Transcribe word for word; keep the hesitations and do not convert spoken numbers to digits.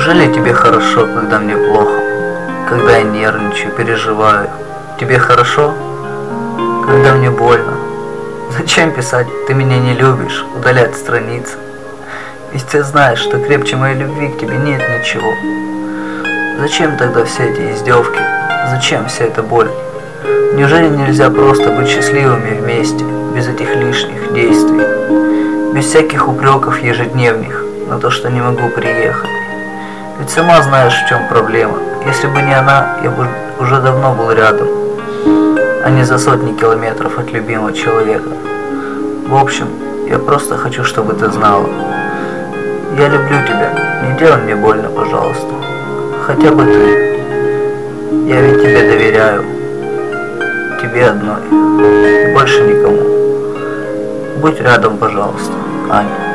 Неужели тебе хорошо, когда мне плохо? Когда я нервничаю, переживаю? Тебе хорошо, когда мне больно? Зачем писать «ты меня не любишь», удалять страницы? Ведь ты знаешь, что крепче моей любви к тебе нет ничего. Зачем тогда все эти издевки? Зачем вся эта боль? Неужели нельзя просто быть счастливыми вместе, без этих лишних действий? Без всяких упреков ежедневных на то, что не могу приехать? Ведь сама знаешь, в чем проблема. Если бы не она, я бы уже давно был рядом, а не за сотни километров от любимого человека. В общем, я просто хочу, чтобы ты знала. Я люблю тебя. Не делай мне больно, пожалуйста. Хотя бы ты. Я ведь тебе доверяю. Тебе одной. И больше никому. Будь рядом, пожалуйста, Аня.